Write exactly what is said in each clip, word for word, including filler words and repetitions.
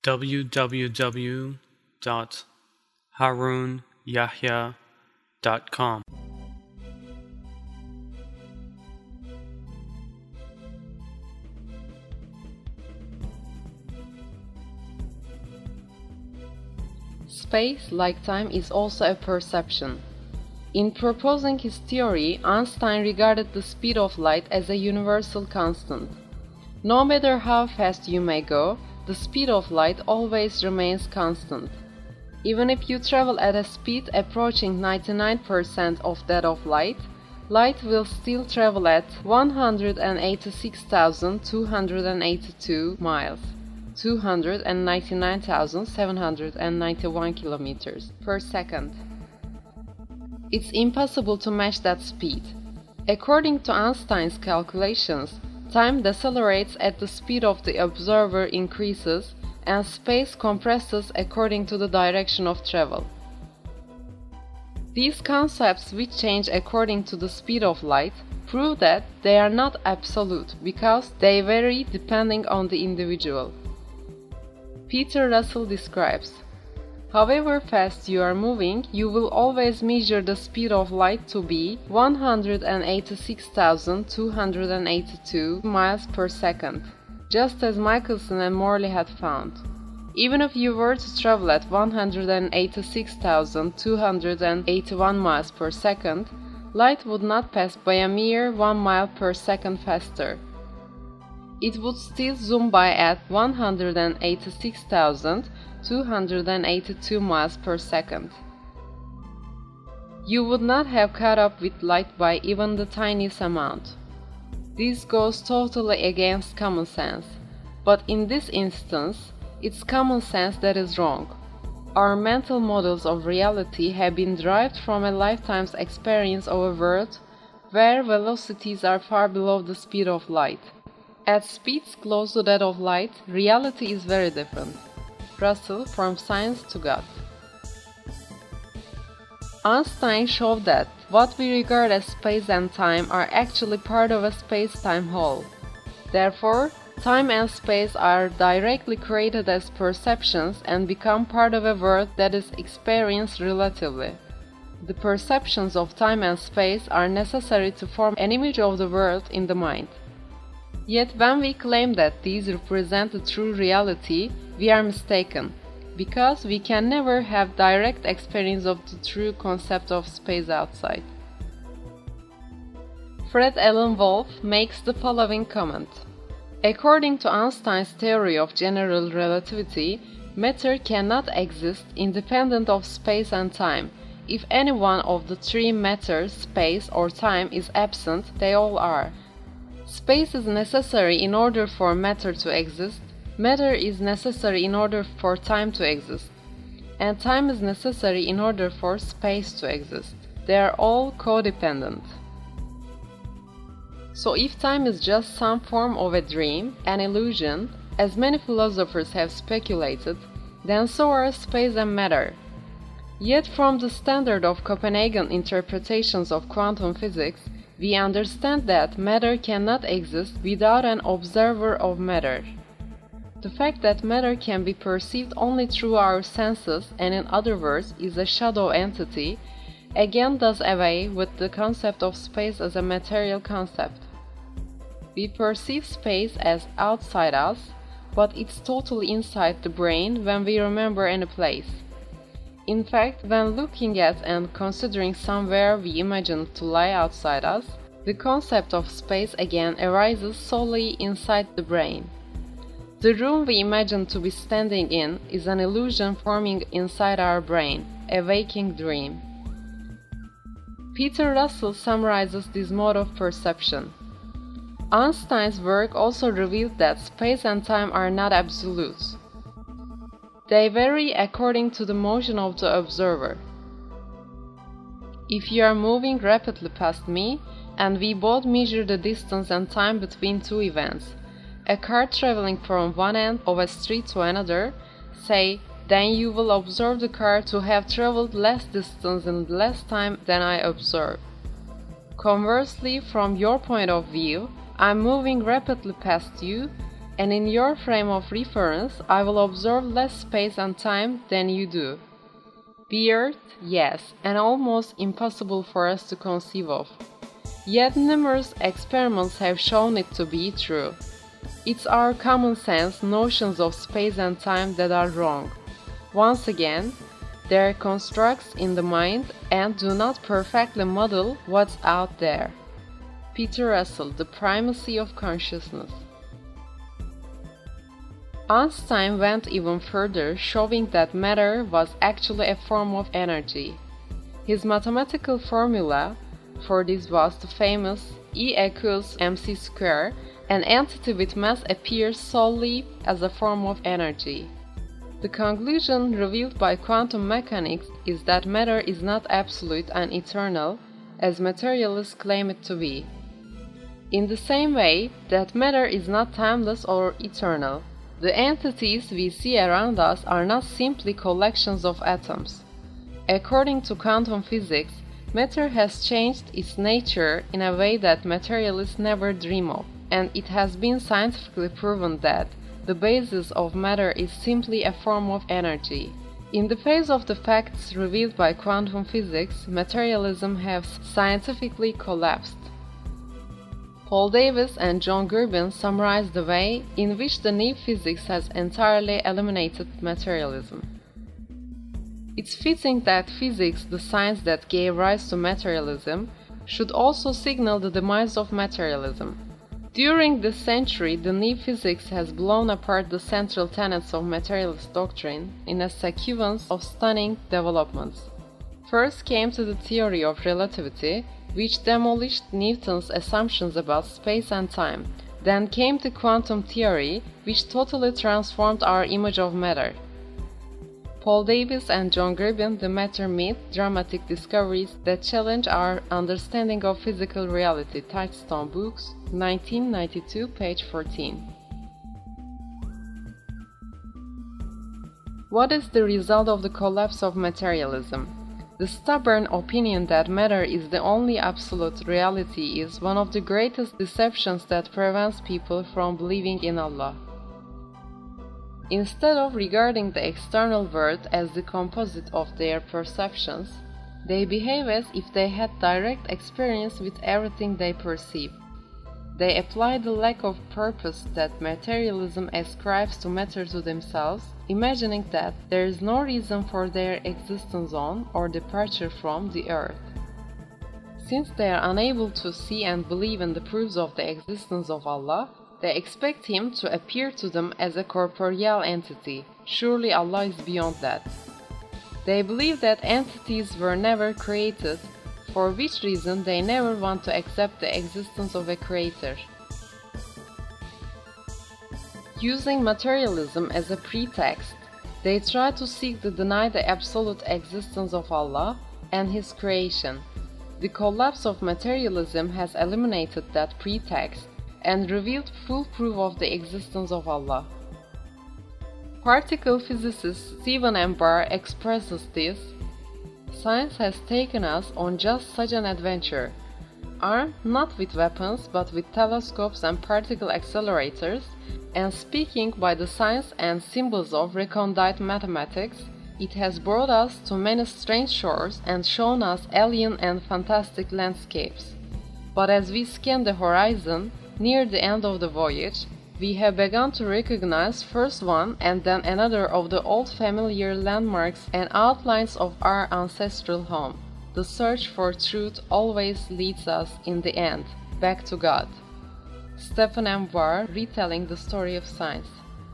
w w w dot harun yahya dot com. Space, like time, is also a perception. In proposing his theory, Einstein regarded the speed of light as a universal constant. No matter how fast you may go, the speed of light always remains constant. Even if you travel at a speed approaching ninety-nine percent of that of light, light will still travel at one hundred eighty-six thousand two hundred eighty-two miles, two hundred ninety-nine thousand seven hundred ninety-one kilometers per second. It's impossible to match that speed. According to Einstein's calculations, time decelerates at the speed of the observer increases, and space compresses according to the direction of travel. These concepts, which change according to the speed of light, prove that they are not absolute because they vary depending on the individual. Peter Russell describes, "However fast you are moving, you will always measure the speed of light to be one hundred eighty-six thousand two hundred eighty-two miles per second, just as Michelson and Morley had found. Even if you were to travel at one hundred eighty-six thousand two hundred eighty-one miles per second, light would not pass by a mere one mile per second faster. It would still zoom by at one hundred eighty-six thousand two hundred eighty-two miles per second. You would not have caught up with light by even the tiniest amount. This goes totally against common sense, but in this instance, it's common sense that is wrong. Our mental models of reality have been derived from a lifetime's experience of a world where velocities are far below the speed of light. At speeds close to that of light, reality is very different." Russell, From Science to God. Einstein showed that what we regard as space and time are actually part of a space-time whole. Therefore, time and space are directly created as perceptions and become part of a world that is experienced relatively. The perceptions of time and space are necessary to form an image of the world in the mind. Yet when we claim that these represent the true reality, we are mistaken, because we can never have direct experience of the true concept of space outside. Fred Alan Wolf makes the following comment. According to Einstein's theory of general relativity, matter cannot exist independent of space and time. If any one of the three matter, space, or time is absent, they all are. Space is necessary in order for matter to exist, matter is necessary in order for time to exist, and time is necessary in order for space to exist. They are all codependent. So if time is just some form of a dream, an illusion, as many philosophers have speculated, then so are space and matter. Yet from the standard of Copenhagen interpretations of quantum physics, we understand that matter cannot exist without an observer of matter. The fact that matter can be perceived only through our senses and in other words is a shadow entity, again does away with the concept of space as a material concept. We perceive space as outside us, but it's totally inside the brain when we remember any place. In fact, when looking at and considering somewhere we imagine to lie outside us, the concept of space again arises solely inside the brain. The room we imagine to be standing in is an illusion forming inside our brain, a waking dream. Peter Russell summarizes this mode of perception. Einstein's work also revealed that space and time are not absolute. They vary according to the motion of the observer. If you are moving rapidly past me, and we both measure the distance and time between two events, a car traveling from one end of a street to another, say, then you will observe the car to have traveled less distance in less time than I observe. Conversely, from your point of view, I'm moving rapidly past you, and in your frame of reference I will observe less space and time than you do. Weird, yes, and almost impossible for us to conceive of. Yet numerous experiments have shown it to be true. It's our common sense notions of space and time that are wrong. Once again, they are constructs in the mind and do not perfectly model what's out there. Peter Russell, The Primacy of Consciousness. Einstein went even further, showing that matter was actually a form of energy. His mathematical formula for this was the famous E equals mc squared. An entity with mass appears solely as a form of energy. The conclusion revealed by quantum mechanics is that matter is not absolute and eternal, as materialists claim it to be. In the same way that matter is not timeless or eternal, the entities we see around us are not simply collections of atoms. According to quantum physics, matter has changed its nature in a way that materialists never dream of, and it has been scientifically proven that the basis of matter is simply a form of energy. In the face of the facts revealed by quantum physics, materialism has scientifically collapsed. Paul Davies and John Gurban summarize the way in which the new physics has entirely eliminated materialism. It's fitting that physics, the science that gave rise to materialism, should also signal the demise of materialism. During this century, the new physics has blown apart the central tenets of materialist doctrine in a sequence of stunning developments. First came to the theory of relativity, which demolished Newton's assumptions about space and time. Then came the quantum theory, which totally transformed our image of matter. Paul Davies and John Gurban, The Matter Myth, dramatic discoveries that challenge our understanding of physical reality. Touchstone Books, nineteen ninety-two, page fourteen. What is the result of the collapse of materialism? The stubborn opinion that matter is the only absolute reality is one of the greatest deceptions that prevents people from believing in Allah. Instead of regarding the external world as the composite of their perceptions, they behave as if they had direct experience with everything they perceive. They apply the lack of purpose that materialism ascribes to matter to themselves, imagining that there is no reason for their existence on or departure from the earth. Since they are unable to see and believe in the proofs of the existence of Allah, they expect Him to appear to them as a corporeal entity. Surely Allah is beyond that. They believe that entities were never created, for which reason they never want to accept the existence of a creator. Using materialism as a pretext, they try to seek to deny the absolute existence of Allah and His creation. The collapse of materialism has eliminated that pretext and revealed full proof of the existence of Allah. Particle physicist Stephen M. Barr expresses this: "Science has taken us on just such an adventure, armed not with weapons but with telescopes and particle accelerators, and speaking by the signs and symbols of recondite mathematics, it has brought us to many strange shores and shown us alien and fantastic landscapes. But as we scan the horizon, near the end of the voyage, we have begun to recognize first one and then another of the old familiar landmarks and outlines of our ancestral home. The search for truth always leads us, in the end, back to God." Stephen M. Barr, retelling the story of science.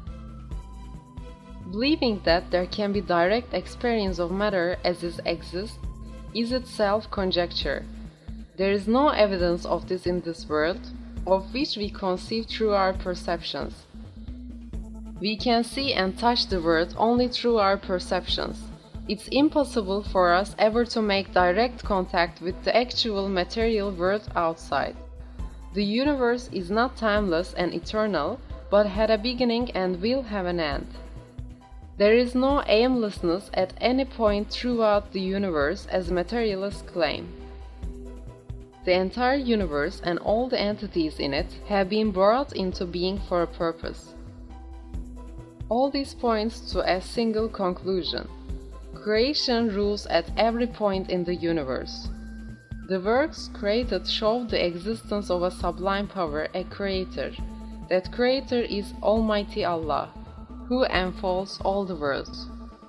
Believing that there can be direct experience of matter as it exists is itself conjecture. There is no evidence of this in this world, of which we conceive through our perceptions. We can see and touch the world only through our perceptions. It's impossible for us ever to make direct contact with the actual material world outside. The universe is not timeless and eternal, but had a beginning and will have an end. There is no aimlessness at any point throughout the universe, as materialists claim. The entire universe and all the entities in it have been brought into being for a purpose. All this points to a single conclusion. Creation rules at every point in the universe. The works created show the existence of a sublime power, a creator. That creator is Almighty Allah, who enfolds all the worlds.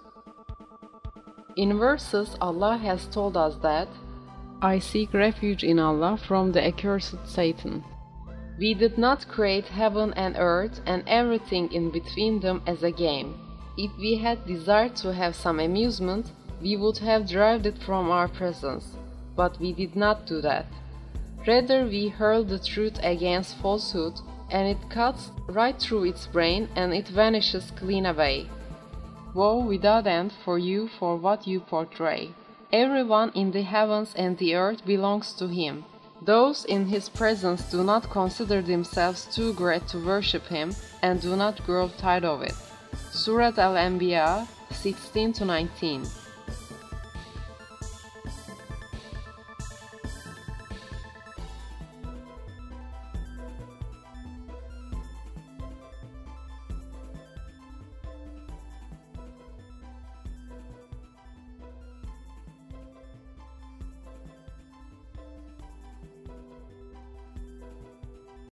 In verses, Allah has told us that, "I seek refuge in Allah from the accursed Satan." We did not create heaven and earth and everything in between them as a game. If we had desired to have some amusement, we would have derived it from our presence, but we did not do that. Rather, we hurled the truth against falsehood, and it cuts right through its brain and it vanishes clean away. Woe without end for you for what you portray. Everyone in the heavens and the earth belongs to him. Those in his presence do not consider themselves too great to worship him and do not grow tired of it. Surat Al-Anbiya sixteen to nineteen.